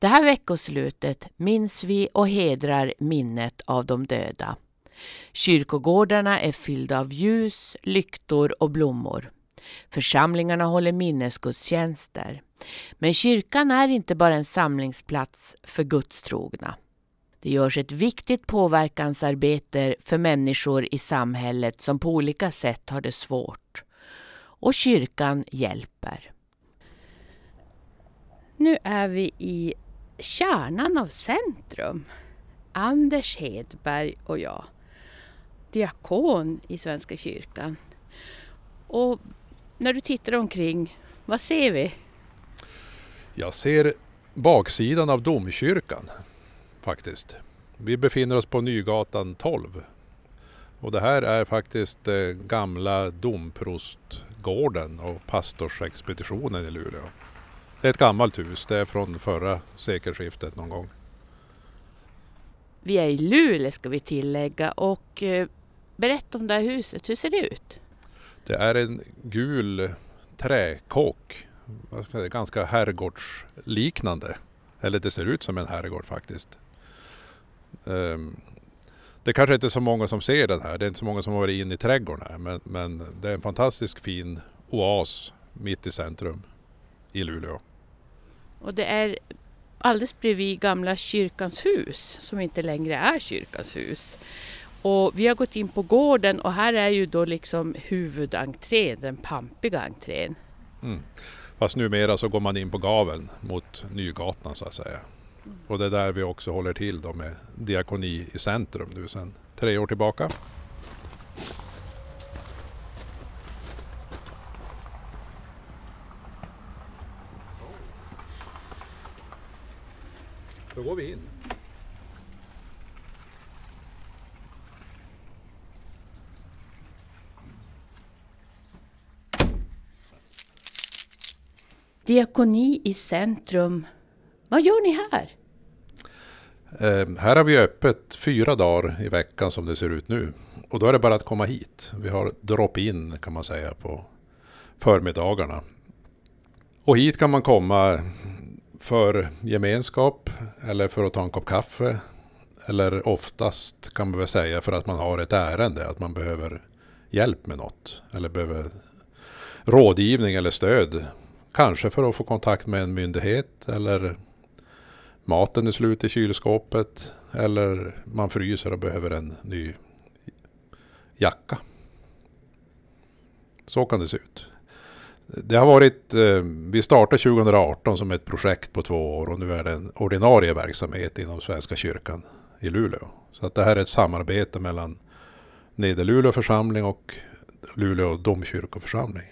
Det här veckoslutet minns vi och hedrar minnet av de döda. Kyrkogårdarna är fyllda av ljus, lyktor och blommor. Församlingarna håller minnesgudstjänster. Men kyrkan är inte bara en samlingsplats för gudstrogna. Det görs ett viktigt påverkansarbete för människor i samhället som på olika sätt har det svårt. Och kyrkan hjälper. Nu är vi i kärnan av centrum. Anders Hedberg och jag. Diakon i Svenska kyrkan. Och när du tittar omkring, vad ser vi? Jag ser baksidan av domkyrkan faktiskt. Vi befinner oss på Nygatan 12. Och det här är faktiskt gamla domprostgården och pastorsexpeditionen i Luleå. Det är ett gammalt hus, det är från förra sekelskiftet någon gång. Vi är i Luleå ska vi tillägga och berätta om det här huset. Hur ser det ut? Det är en gul träkåk, ganska herrgårdsliknande. Eller det ser ut som en herrgård faktiskt. Det kanske inte är så många som ser den här. Det är inte så många som har varit in i trädgården här. Men det är en fantastisk fin oas mitt i centrum i Luleå. Och det är alldeles bredvid gamla kyrkans hus som inte längre är kyrkans hus. Och vi har gått in på gården och här är ju då liksom huvudentrén, den pampiga entrén. Fast numera så går man in på gaveln mot Nygatan så att säga. Och det är där vi också håller till då med diakoni i centrum nu sedan 3 år tillbaka. Då går vi in. Diakoni i centrum. Vad gör ni här? Här har vi öppet 4 dagar i veckan som det ser ut nu. Och då är det bara att komma hit. Vi har drop-in kan man säga på förmiddagarna. Och hit kan man komma för gemenskap eller för att ta en kopp kaffe. Eller oftast kan man väl säga för att man har ett ärende, att man behöver hjälp med något. Eller behöver rådgivning eller stöd. Kanske för att få kontakt med en myndighet eller maten är slut i kylskåpet eller man fryser och behöver en ny jacka. Så kan det se ut. Det har varit, vi startade 2018 som ett projekt på 2 år och nu är det en ordinarie verksamhet inom Svenska kyrkan i Luleå. Så att det här är ett samarbete mellan Nederluleå församling och Luleå domkyrkoförsamling.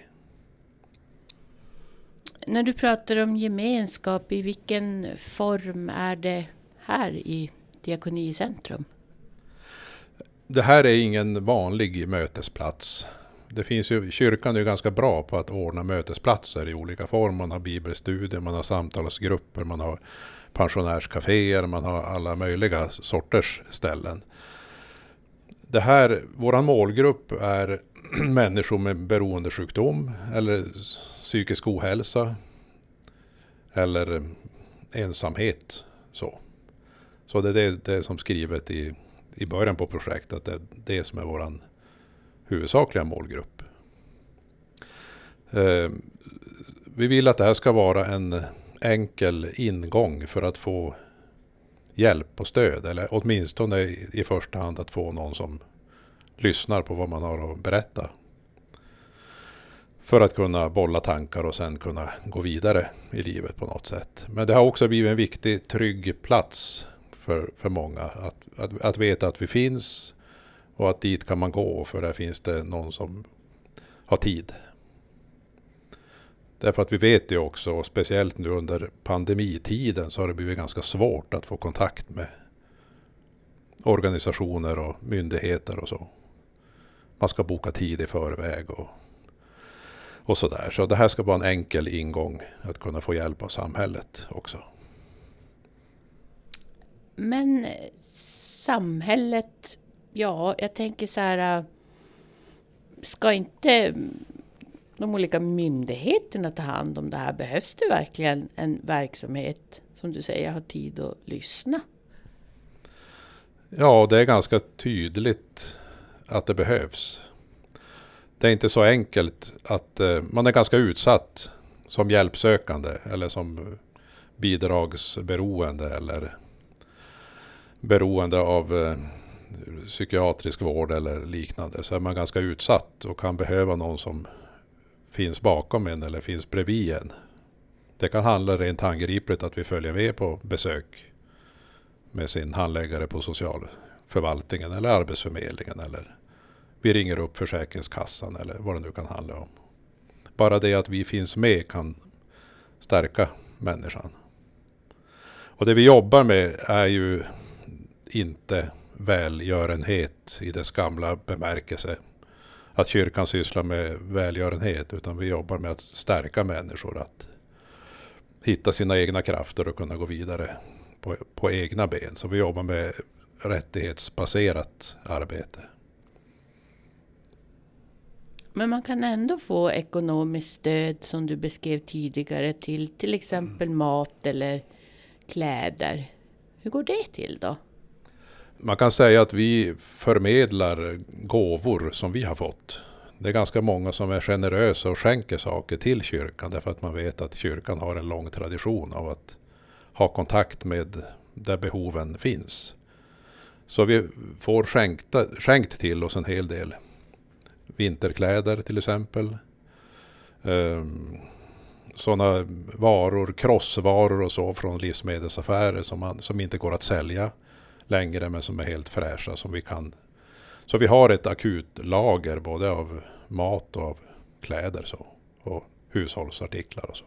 När du pratar om gemenskap, i vilken form är det här i Diakoni i centrum? Det här är ingen vanlig mötesplats. Det finns ju, kyrkan är ju ganska bra på att ordna mötesplatser i olika former. Man har bibelstudier, man har samtalsgrupper, man har pensionärscaféer, man har alla möjliga sorters ställen. Det här, våran målgrupp är människor med beroendesjukdom eller psykisk ohälsa eller ensamhet. Så det är det som skrivet i början på projektet. Det är det som är våran huvudsakliga målgrupp. Vi vill att det här ska vara en enkel ingång för att få hjälp och stöd. Eller åtminstone i första hand att få någon som lyssnar på vad man har att berätta. För att kunna bolla tankar och sen kunna gå vidare i livet på något sätt. Men det har också blivit en viktig trygg plats för många. Att veta att vi finns och att dit kan man gå för där finns det någon som har tid. Därför att vi vet ju också, och speciellt nu under pandemitiden så har det blivit ganska svårt att få kontakt med organisationer och myndigheter och så. Man ska boka tid i förväg och sådär. Så det här ska vara en enkel ingång att kunna få hjälp av samhället också. Men samhället, ja, jag tänker så här, ska inte de olika myndigheterna ta hand om det här? Behövs det verkligen en verksamhet som du säger har tid att lyssna? Ja, det är ganska tydligt att det behövs. Det är inte så enkelt att man är ganska utsatt som hjälpsökande eller som bidragsberoende eller beroende av psykiatrisk vård eller liknande, så är man ganska utsatt och kan behöva någon som finns bakom en eller finns bredvid en. Det kan handla rent handgripligt att vi följer med på besök med sin handläggare på socialförvaltningen eller arbetsförmedlingen, eller vi ringer upp Försäkringskassan eller vad det nu kan handla om. Bara det att vi finns med kan stärka människan. Och det vi jobbar med är ju inte välgörenhet i dess gamla bemärkelse. Att kyrkan sysslar med välgörenhet, utan vi jobbar med att stärka människor, att hitta sina egna krafter och kunna gå vidare på egna ben. Så vi jobbar med rättighetsbaserat arbete. Men man kan ändå få ekonomiskt stöd som du beskrev tidigare till exempel mat eller kläder. Hur går det till då? Man kan säga att vi förmedlar gåvor som vi har fått. Det är ganska många som är generösa och skänker saker till kyrkan därför att man vet att kyrkan har en lång tradition av att ha kontakt med där behoven finns. Så vi får skänkt till oss en hel del. Vinterkläder till exempel. Sådana varor, krossvaror och så från livsmedelsaffärer som inte går att sälja längre men som är helt fräscha. Så vi har ett akut lager både av mat och av kläder och hushållsartiklar och så.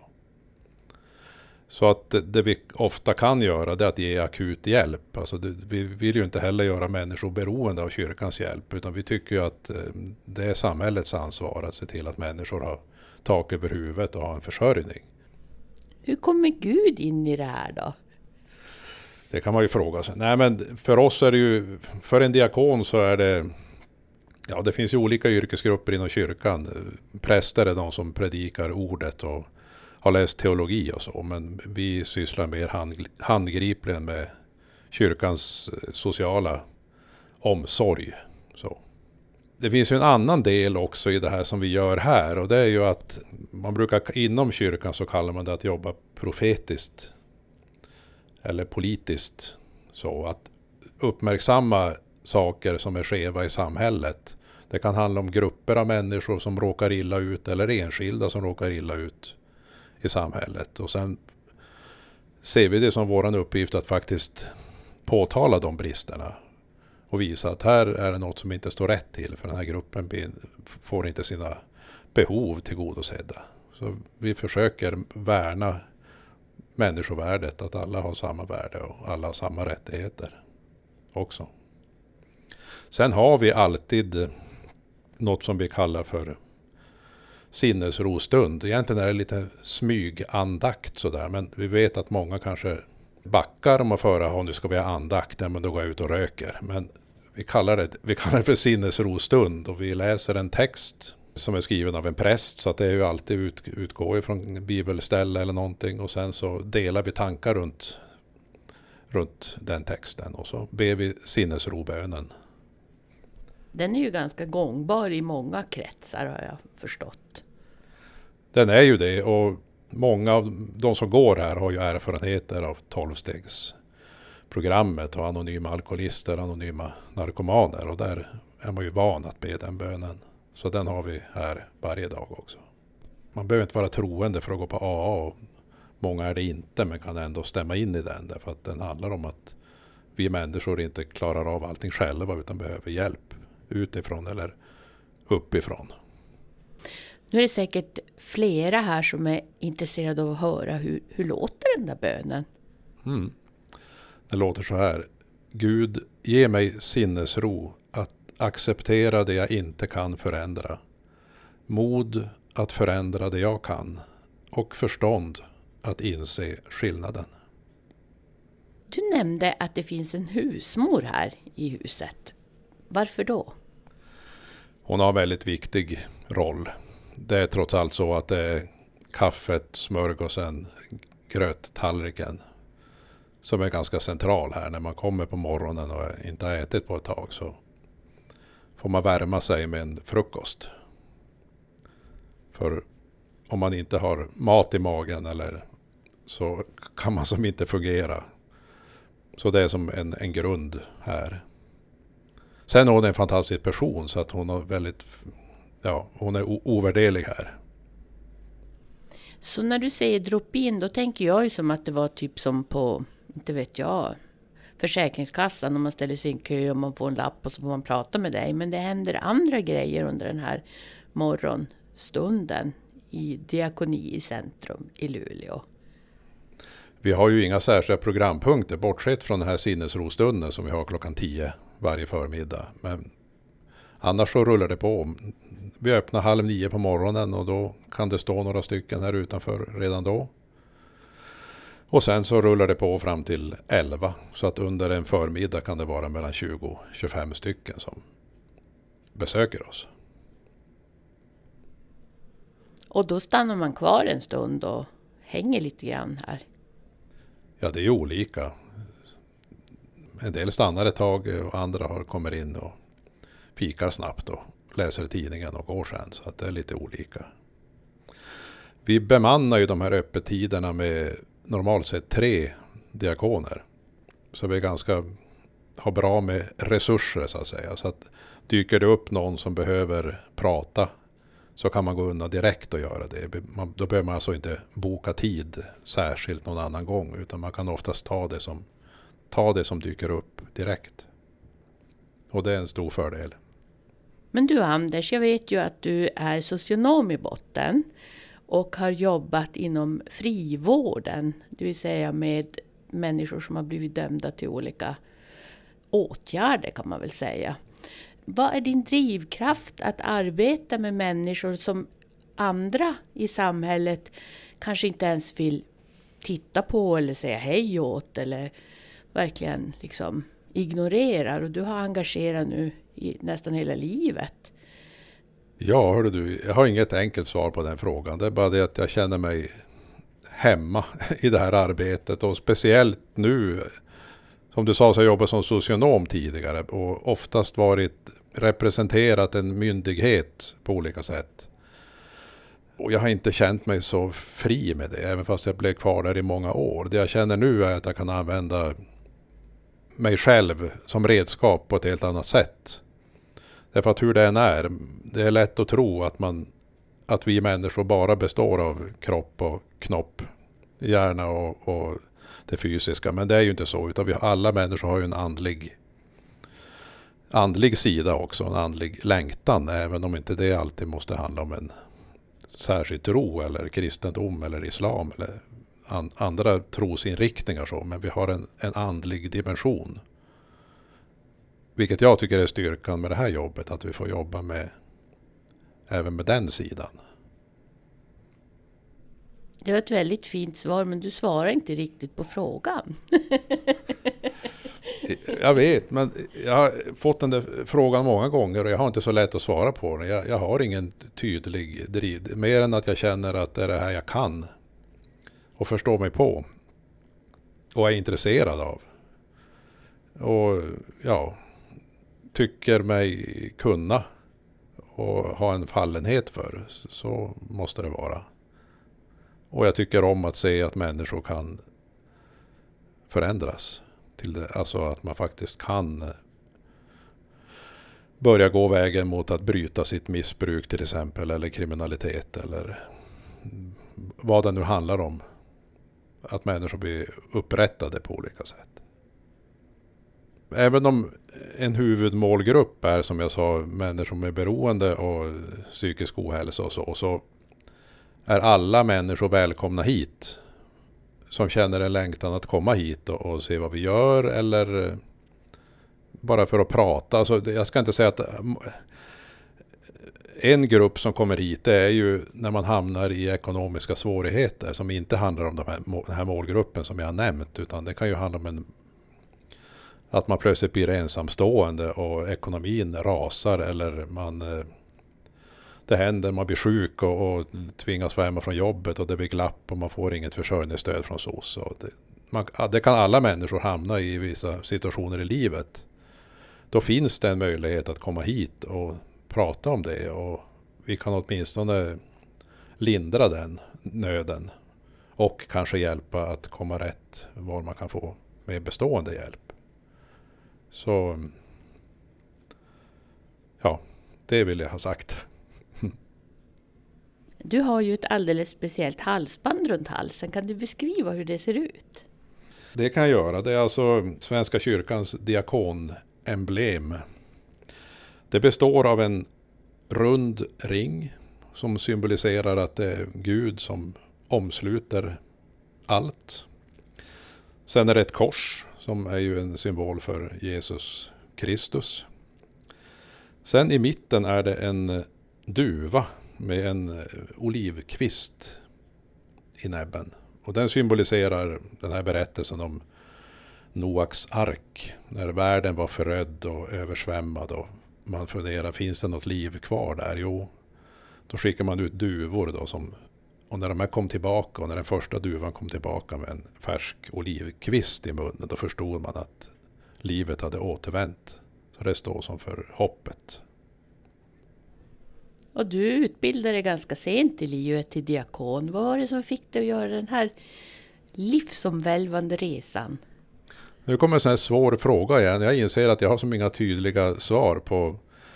Så att det vi ofta kan göra det är att ge akut hjälp. Alltså vi vill ju inte heller göra människor beroende av kyrkans hjälp, utan vi tycker ju att det är samhällets ansvar att se till att människor har tak över huvudet och har en försörjning. Hur kommer Gud in i det här då? Det kan man ju fråga sig. Nej, men för oss är det ju, för en diakon så är det, ja, det finns ju olika yrkesgrupper inom kyrkan. Präster är de som predikar ordet och har läst teologi och så, men vi sysslar mer handgripligen med kyrkans sociala omsorg. Så. Det finns ju en annan del också i det här som vi gör här, och det är ju att man brukar inom kyrkan så kallar man det att jobba profetiskt eller politiskt, så att uppmärksamma saker som är skeva i samhället. Det kan handla om grupper av människor som råkar illa ut eller enskilda som råkar illa ut i samhället, och sen ser vi det som våran uppgift att faktiskt påtala de bristerna och visa att här är det något som inte står rätt till, för den här gruppen får inte sina behov tillgodosedda. Så vi försöker värna människovärdet, att alla har samma värde och alla har samma rättigheter också. Sen har vi alltid något som vi kallar för sinnesrostund. Egentligen är det lite smygandakt sådär, men vi vet att många kanske backar om att föra, nu ska vi ha andakt, men då går jag ut och röker. Men vi kallar det för sinnesrostund, och vi läser en text som är skriven av en präst, så att det är ju alltid utgå ifrån bibelställe eller någonting, och sen så delar vi tankar runt den texten och så ber vi sinnesrobönen. Den är ju ganska gångbar i många kretsar, har jag förstått. Den är ju det, och många av de som går här har ju erfarenheter av 12-stegsprogrammet och anonyma alkoholister, anonyma narkomaner, och där är man ju van att be den bönen. Så den har vi här varje dag också. Man behöver inte vara troende för att gå på AA, och många är det inte, men kan ändå stämma in i den, därför att den handlar om att vi människor inte klarar av allting själva utan behöver hjälp utifrån eller uppifrån. Nu är det säkert flera här som är intresserade av att höra hur låter den där bönen? Det låter så här: Gud, ge mig sinnesro att acceptera det jag inte kan förändra, mod att förändra det jag kan och förstånd att inse skillnaden. Du nämnde att det finns en husmor här i huset. Varför då? Hon har en väldigt viktig roll. det är trots allt så att det är kaffet, smörgåsen, gröttallriken som är ganska central här. När man kommer på morgonen och inte har ätit på ett tag så får man värma sig med en frukost. För om man inte har mat i magen eller så kan man som inte fungera. Så det är som en grund här. Sen är hon en fantastisk person så att hon har hon är ovärderlig här. Så när du säger drop-in, då tänker jag ju som att det var typ som på, inte vet jag, Försäkringskassan, om man ställer sig i en kö och man får en lapp och så får man prata med dig. Men det händer andra grejer under den här morgonstunden i Diakoni i centrum i Luleå. Vi har ju inga särskilda programpunkter bortsett från den här sinnesrostunden som vi har klockan 10 varje förmiddag. Men annars så rullar det på. Vi öppnar 8:30 på morgonen och då kan det stå några stycken här utanför redan då. Och sen så rullar det på fram till 11. Så att under en förmiddag kan det vara mellan 20 och 25 stycken som besöker oss. Och då stannar man kvar en stund och hänger lite grann här. Ja, det är olika. En del stannar ett tag och andra kommer in och fikar snabbt och läser tidningen och går sen. Så att det är lite olika. Vi bemannar ju de här öppettiderna med normalt sett 3 diakoner. Så vi har bra med resurser så att säga. Så att dyker det upp någon som behöver prata så kan man gå undan direkt och göra det. Då behöver man alltså inte boka tid särskilt någon annan gång. Utan man kan oftast ta det som dyker upp direkt. Och det är en stor fördel. Men du Anders, jag vet ju att du är socionom i botten. Och har jobbat inom frivården. Det vill säga med människor som har blivit dömda till olika åtgärder kan man väl säga. Vad är din drivkraft att arbeta med människor som andra i samhället kanske inte ens vill titta på eller säga hej åt eller verkligen liksom ignorerar, och du har engagerat nu i nästan hela livet? Ja, hörde du, jag har inget enkelt svar på den frågan. Det är bara det att jag känner mig hemma i det här arbetet, och speciellt nu, som du sa, så jag jobbat som socionom tidigare och oftast varit representerat en myndighet på olika sätt. Och jag har inte känt mig så fri med det, även fast jag blev kvar där i många år. Det jag känner nu är att jag kan använda mig själv som redskap på ett helt annat sätt. Därför att hur det än är, det är lätt att tro att vi människor bara består av kropp och knopp, hjärna och det fysiska. Men det är ju inte så, utan alla människor har ju en andlig sida också, en andlig längtan, även om inte det alltid måste handla om en särskild tro eller kristendom eller islam eller andra trosinriktningar så. Men vi har en andlig dimension. Vilket jag tycker är styrkan med det här jobbet, att vi får jobba även med den sidan. Det var ett väldigt fint svar, men du svarar inte riktigt på frågan. Jag vet, men jag har fått den där frågan många gånger och jag har inte så lätt att svara på den. Jag har ingen tydlig driv, mer än att jag känner att det är det här jag kan och förstår mig på och är intresserad av. Och ja, tycker mig kunna och ha en fallenhet för, så måste det vara. Och jag tycker om att se att människor kan förändras till det, alltså att man faktiskt kan börja gå vägen mot att bryta sitt missbruk till exempel, eller kriminalitet, eller vad det nu handlar om. Att människor blir upprättade på olika sätt. Även om en huvudmålgrupp är, som jag sa, människor med beroende och psykisk ohälsa och så är alla människor välkomna hit som känner en längtan att komma hit och se vad vi gör, eller bara för att prata. Alltså, jag ska inte säga att en grupp som kommer hit, det är ju när man hamnar i ekonomiska svårigheter som inte handlar om den här målgruppen som jag har nämnt, utan det kan ju handla om att man plötsligt blir ensamstående och ekonomin rasar, eller det händer, man blir sjuk och tvingas vara hemma från jobbet och det blir glapp och man får inget försörjningsstöd från SOS. Det kan alla människor hamna i vissa situationer i livet. Då finns det en möjlighet att komma hit och prata om det, och vi kan åtminstone lindra den nöden och kanske hjälpa att komma rätt var man kan få med bestående hjälp. Så ja, det vill jag ha sagt. Du har ju ett alldeles speciellt halsband runt halsen. Kan du beskriva hur det ser ut? Det kan jag göra. Det är alltså Svenska kyrkans diakonemblem. Det består av en rund ring som symboliserar att det är Gud som omsluter allt. Sen är det ett kors som är ju en symbol för Jesus Kristus. Sen i mitten är det en duva med en olivkvist i näbben. Och den symboliserar den här berättelsen om Noaks ark. När världen var förödd och översvämmad och man funderar, finns det något liv kvar där? Jo, då skickar man ut duvor då och när de här kom tillbaka, och när den första duvan kom tillbaka med en färsk olivkvist i munnen, då förstod man att livet hade återvänt. Så det står som för hoppet. Och du utbildade dig ganska sent i livet till diakon. Vad var det som fick dig att göra den här livsomvälvande resan? Nu kommer en sån här svår fråga igen. Jag inser att jag har så inga tydliga svar på.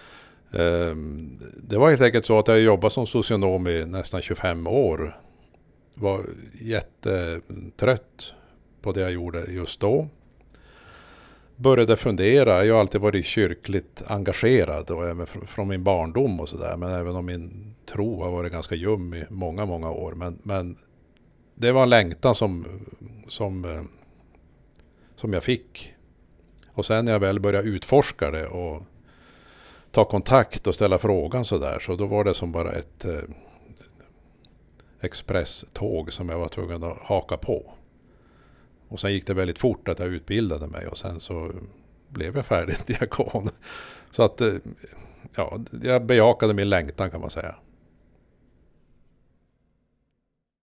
Det var helt enkelt så att jag jobbade som socionom i nästan 25 år. Var jättetrött på det jag gjorde just då. Började fundera. Jag har alltid varit kyrkligt engagerad och även från min barndom och sådär. Men även om min tro har varit ganska ljum i många, många år. Men det var en längtan som jag fick. Och sen när jag väl började utforska det och ta kontakt och ställa frågan så då var det som bara ett expresståg som jag var tvungen att haka på. Och sen gick det väldigt fort att jag utbildade mig, och sen så blev jag färdig diakon. Så att ja, jag bejakade min längtan, kan man säga.